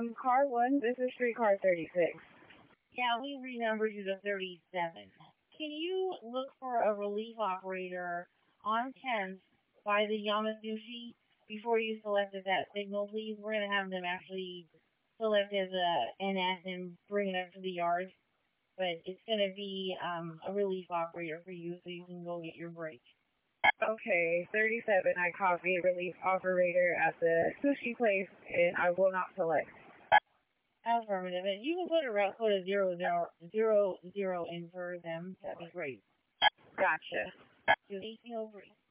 Car 1, this is streetcar 36. Yeah, we renumbered you to 37. Can you look for a relief operator on 10th by the Yamaguchi before you selected that signal, please? We're going to have them actually select as a NS and bring it up to the yard. But it's going to be a relief operator for you so you can go get your break. Okay, 37, I copy relief operator at the sushi place, and I will not select. Affirmative. And you can put a route code of 0000 in for them. That'd be great. Gotcha. 1803.